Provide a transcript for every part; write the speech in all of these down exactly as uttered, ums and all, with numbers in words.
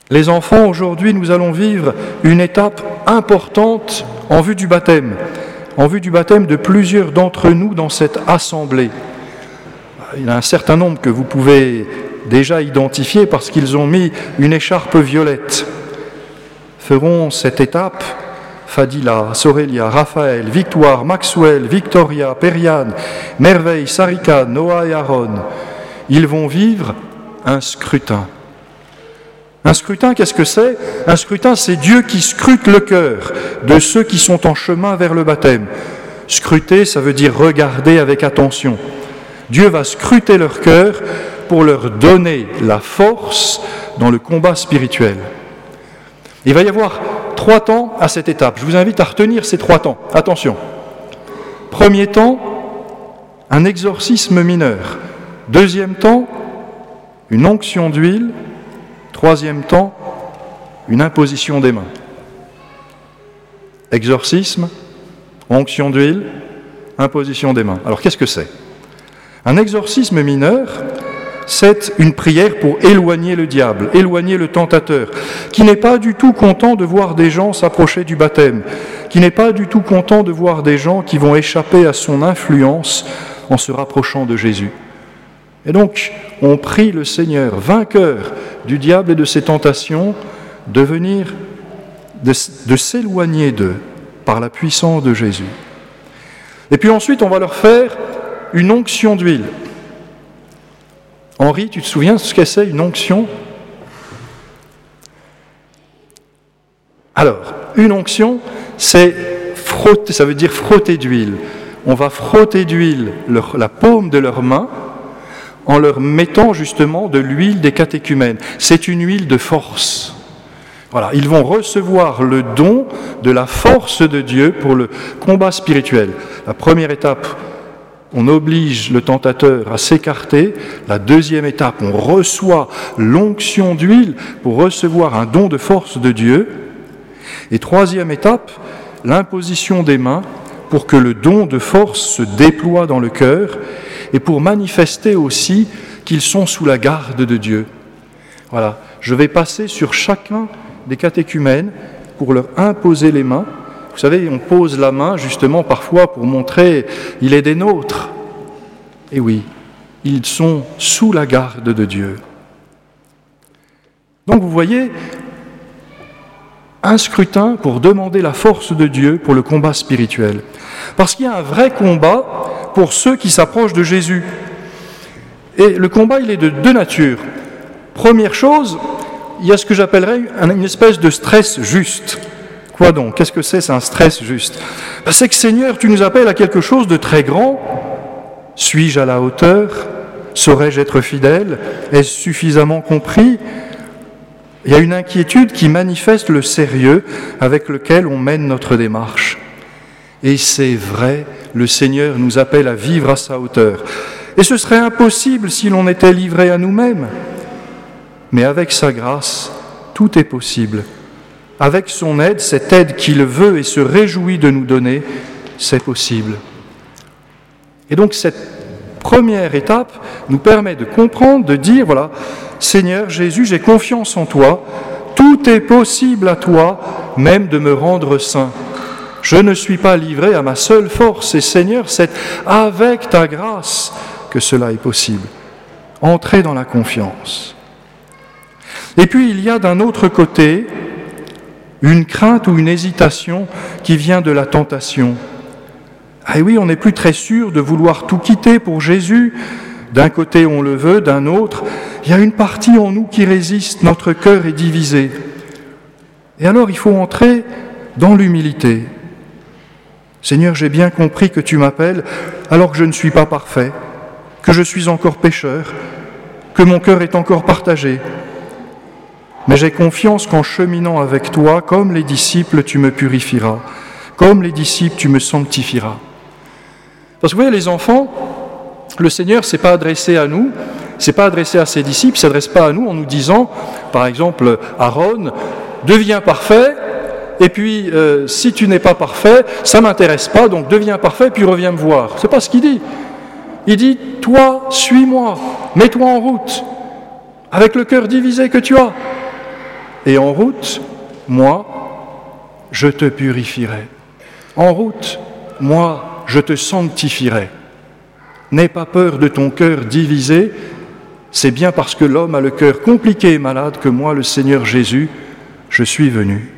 Les enfants, aujourd'hui, nous allons vivre une étape importante en vue du baptême, en vue du baptême de plusieurs d'entre nous dans cette assemblée. Il y en a un certain nombre que vous pouvez déjà identifier parce qu'ils ont mis une écharpe violette. Feront cette étape Fadila, Sorelia, Raphaël, Victoire, Maxwell, Victoria, Periane, Merveille, Sarika, Noah et Aaron. Ils vont vivre un scrutin. Un scrutin, qu'est-ce que c'est ? Un scrutin, c'est Dieu qui scrute le cœur de ceux qui sont en chemin vers le baptême. Scruter, ça veut dire regarder avec attention. Dieu va scruter leur cœur pour leur donner la force dans le combat spirituel. Il va y avoir trois temps à cette étape. Je vous invite à retenir ces trois temps. Attention. Premier temps, un exorcisme mineur. Deuxième temps, une onction d'huile. Troisième temps, une imposition des mains. Exorcisme, onction d'huile, imposition des mains. Alors qu'est-ce que c'est ? Un exorcisme mineur, c'est une prière pour éloigner le diable, éloigner le tentateur, qui n'est pas du tout content de voir des gens s'approcher du baptême, qui n'est pas du tout content de voir des gens qui vont échapper à son influence en se rapprochant de Jésus. Et donc, on prie le Seigneur, vainqueur du diable et de ses tentations, de venir, de, de s'éloigner d'eux par la puissance de Jésus. Et puis ensuite, on va leur faire une onction d'huile. Henri, tu te souviens de ce que c'est une onction ? Alors, une onction, c'est frotter, ça veut dire frotter d'huile. On va frotter d'huile leur, la paume de leurs mains en leur mettant justement de l'huile des catéchumènes. C'est une huile de force. Voilà, ils vont recevoir le don de la force de Dieu pour le combat spirituel. La première étape, on oblige le tentateur à s'écarter. La deuxième étape, on reçoit l'onction d'huile pour recevoir un don de force de Dieu. Et troisième étape, l'imposition des mains pour que le don de force se déploie dans le cœur et pour manifester aussi qu'ils sont sous la garde de Dieu. Voilà, je vais passer sur chacun des catéchumènes pour leur imposer les mains. Vous savez, on pose la main justement parfois pour montrer « il est des nôtres ». Et oui, ils sont sous la garde de Dieu. Donc vous voyez, un scrutin pour demander la force de Dieu pour le combat spirituel. Parce qu'il y a un vrai combat pour ceux qui s'approchent de Jésus. Et le combat, il est de deux natures. Première chose, il y a ce que j'appellerais une espèce de stress juste. Quoi donc ? Qu'est-ce que c'est, c'est un stress juste ? C'est que Seigneur, tu nous appelles à quelque chose de très grand. Suis-je à la hauteur ? Saurais-je être fidèle ? Est-ce suffisamment compris ? Il y a une inquiétude qui manifeste le sérieux avec lequel on mène notre démarche. Et c'est vrai, le Seigneur nous appelle à vivre à sa hauteur. Et ce serait impossible si l'on était livré à nous-mêmes. Mais avec sa grâce, tout est possible. Avec son aide, cette aide qu'il veut et se réjouit de nous donner, c'est possible. Et donc cette première étape nous permet de comprendre, de dire, voilà, Seigneur Jésus, j'ai confiance en toi, tout est possible à toi, même de me rendre saint. Je ne suis pas livré à ma seule force, et Seigneur, c'est avec ta grâce que cela est possible. Entrez dans la confiance. Et puis il y a d'un autre côté une crainte ou une hésitation qui vient de la tentation. Ah oui, on n'est plus très sûr de vouloir tout quitter pour Jésus. D'un côté on le veut, d'un autre, il y a une partie en nous qui résiste, notre cœur est divisé. Et alors il faut entrer dans l'humilité. Seigneur, j'ai bien compris que tu m'appelles alors que je ne suis pas parfait, que je suis encore pécheur, que mon cœur est encore partagé. Mais j'ai confiance qu'en cheminant avec toi, comme les disciples, tu me purifieras. Comme les disciples, tu me sanctifieras. Parce que vous voyez, les enfants, le Seigneur ne s'est pas adressé à nous, ne s'est pas adressé à ses disciples, il ne s'adresse pas à nous en nous disant, par exemple, Aaron, deviens parfait, et puis euh, si tu n'es pas parfait, ça ne m'intéresse pas, donc deviens parfait, puis reviens me voir. Ce n'est pas ce qu'il dit. Il dit, toi, suis-moi, mets-toi en route, avec le cœur divisé que tu as. Et en route, moi, je te purifierai. En route, moi, je te sanctifierai. N'aie pas peur de ton cœur divisé. C'est bien parce que l'homme a le cœur compliqué et malade que moi, le Seigneur Jésus, je suis venu.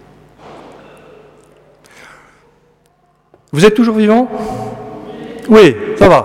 Vous êtes toujours vivants ? Oui, ça va.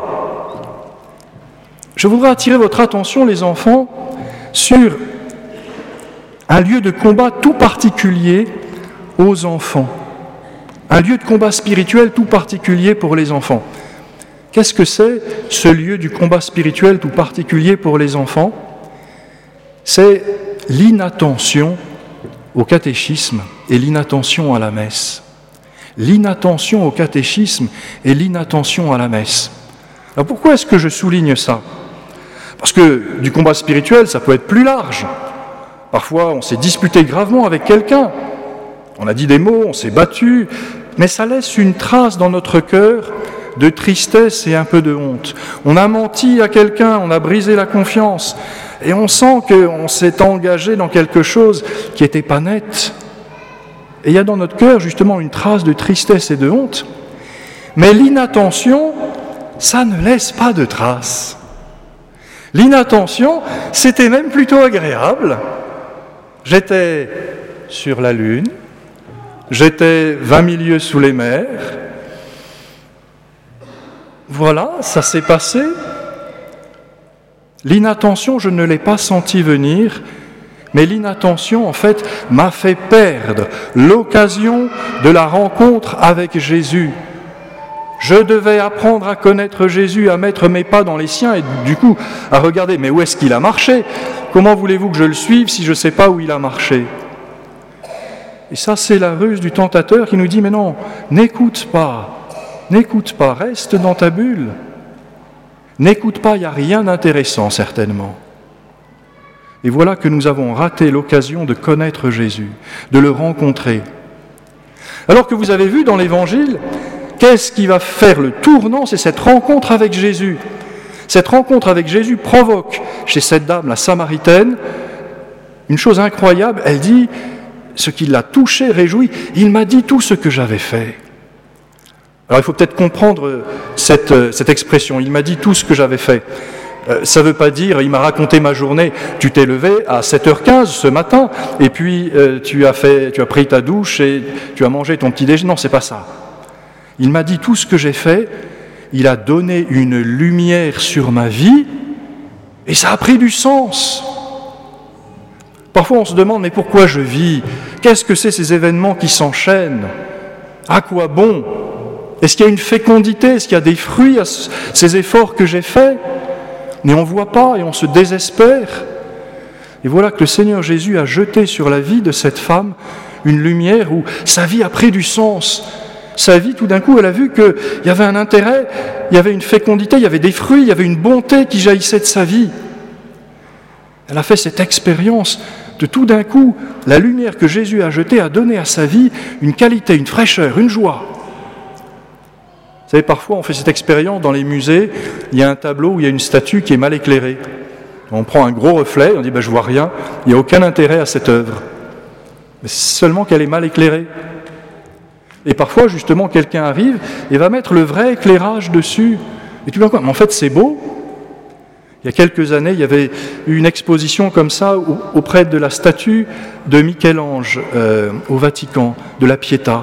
Je voudrais attirer votre attention, les enfants, sur un lieu de combat tout particulier aux enfants. Un lieu de combat spirituel tout particulier pour les enfants. Qu'est-ce que c'est, ce lieu du combat spirituel tout particulier pour les enfants ? C'est l'inattention au catéchisme et l'inattention à la messe. L'inattention au catéchisme et l'inattention à la messe. Alors pourquoi est-ce que je souligne ça ? Parce que du combat spirituel, ça peut être plus large. Parfois, on s'est disputé gravement avec quelqu'un. On a dit des mots, on s'est battu, mais ça laisse une trace dans notre cœur de tristesse et un peu de honte. On a menti à quelqu'un, on a brisé la confiance, et on sent qu'on s'est engagé dans quelque chose qui n'était pas net. Et il y a dans notre cœur justement une trace de tristesse et de honte. Mais l'inattention, ça ne laisse pas de trace. L'inattention, c'était même plutôt agréable. J'étais sur la lune, j'étais vingt mille lieues sous les mers. Voilà, ça s'est passé. L'inattention, je ne l'ai pas senti venir, mais l'inattention, en fait, m'a fait perdre l'occasion de la rencontre avec Jésus. Je devais apprendre à connaître Jésus, à mettre mes pas dans les siens et du coup à regarder, mais où est-ce qu'il a marché ? Comment voulez-vous que je le suive si je ne sais pas où il a marché ? Et ça, c'est la ruse du tentateur qui nous dit, mais non, n'écoute pas, n'écoute pas, reste dans ta bulle. N'écoute pas, il n'y a rien d'intéressant certainement. Et voilà que nous avons raté l'occasion de connaître Jésus, de le rencontrer. Alors que vous avez vu dans l'Évangile, qu'est-ce qui va faire le tournant ? C'est cette rencontre avec Jésus. Cette rencontre avec Jésus provoque chez cette dame, la Samaritaine, une chose incroyable. Elle dit, ce qui l'a touché, réjoui, il m'a dit tout ce que j'avais fait. Alors il faut peut-être comprendre cette, cette expression, il m'a dit tout ce que j'avais fait. Euh, ça ne veut pas dire, il m'a raconté ma journée, tu t'es levé à sept heures quinze ce matin, et puis euh, tu as fait, tu as pris ta douche et tu as mangé ton petit déjeuner. Non, c'est pas ça. Il m'a dit tout ce que j'ai fait, il a donné une lumière sur ma vie, et ça a pris du sens. Parfois on se demande, mais pourquoi je vis ? Qu'est-ce que c'est ces événements qui s'enchaînent ? À quoi bon ? Est-ce qu'il y a une fécondité ? Est-ce qu'il y a des fruits à ces efforts que j'ai faits ? Mais on ne voit pas et on se désespère. Et voilà que le Seigneur Jésus a jeté sur la vie de cette femme une lumière où sa vie a pris du sens. Sa vie, tout d'un coup, elle a vu qu'il y avait un intérêt, il y avait une fécondité, il y avait des fruits, il y avait une bonté qui jaillissait de sa vie. Elle a fait cette expérience de tout d'un coup, la lumière que Jésus a jetée a donné à sa vie une qualité, une fraîcheur, une joie. Vous savez, parfois on fait cette expérience dans les musées, il y a un tableau où il y a une statue qui est mal éclairée. On prend un gros reflet, on dit ben, « je vois rien », il n'y a aucun intérêt à cette œuvre. Mais c'est seulement qu'elle est mal éclairée. Et parfois, justement, quelqu'un arrive et va mettre le vrai éclairage dessus. Et tu vois quoi ? Mais en fait, c'est beau. Il y a quelques années, il y avait eu une exposition comme ça auprès de la statue de Michel-Ange euh, au Vatican, de la Pietà.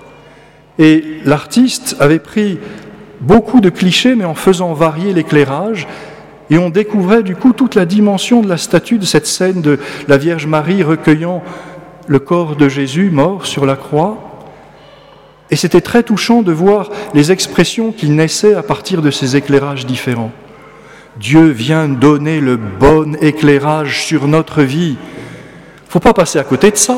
Et l'artiste avait pris beaucoup de clichés, mais en faisant varier l'éclairage, et on découvrait du coup toute la dimension de la statue, de cette scène de la Vierge Marie recueillant le corps de Jésus mort sur la croix. Et c'était très touchant de voir les expressions qui naissaient à partir de ces éclairages différents. Dieu vient donner le bon éclairage sur notre vie. Il ne faut pas passer à côté de ça.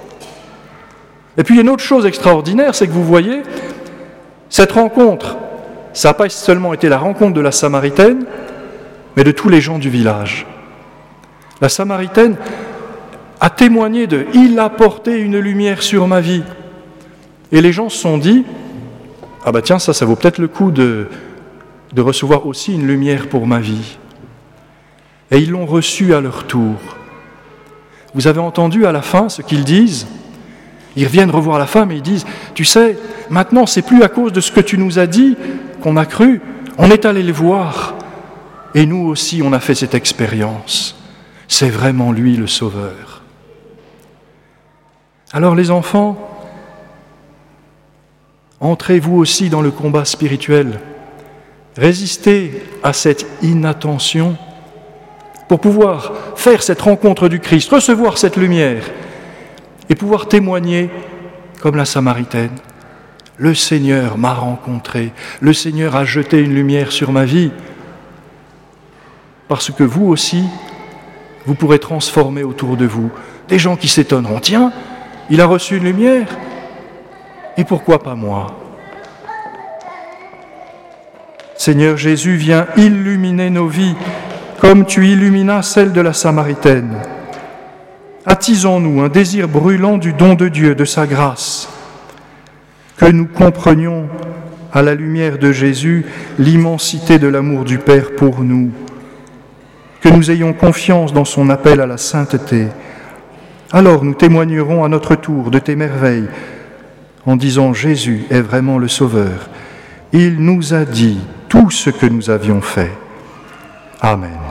Et puis, il y a une autre chose extraordinaire, c'est que vous voyez, cette rencontre, ça n'a pas seulement été la rencontre de la Samaritaine, mais de tous les gens du village. La Samaritaine a témoigné de « Il a porté une lumière sur ma vie ». Et les gens se sont dit « Ah bah tiens, ça, ça vaut peut-être le coup de, de recevoir aussi une lumière pour ma vie ». Et ils l'ont reçue à leur tour. Vous avez entendu à la fin ce qu'ils disent? Ils reviennent revoir la femme et ils disent, tu sais, maintenant c'est plus à cause de ce que tu nous as dit qu'on a cru, on est allé les voir. Et nous aussi on a fait cette expérience. C'est vraiment lui le Sauveur. Alors les enfants, entrez vous aussi dans le combat spirituel. Résistez à cette inattention pour pouvoir faire cette rencontre du Christ, recevoir cette lumière et pouvoir témoigner comme la Samaritaine. Le Seigneur m'a rencontré, le Seigneur a jeté une lumière sur ma vie, parce que vous aussi, vous pourrez transformer autour de vous des gens qui s'étonneront. Tiens, il a reçu une lumière, et pourquoi pas moi? Seigneur Jésus, viens illuminer nos vies, comme tu illuminas celle de la Samaritaine. Attisons-nous un désir brûlant du don de Dieu, de sa grâce, que nous comprenions à la lumière de Jésus l'immensité de l'amour du Père pour nous, que nous ayons confiance dans son appel à la sainteté. Alors nous témoignerons à notre tour de tes merveilles en disant « Jésus est vraiment le Sauveur. Il nous a dit tout ce que nous avions fait. » Amen.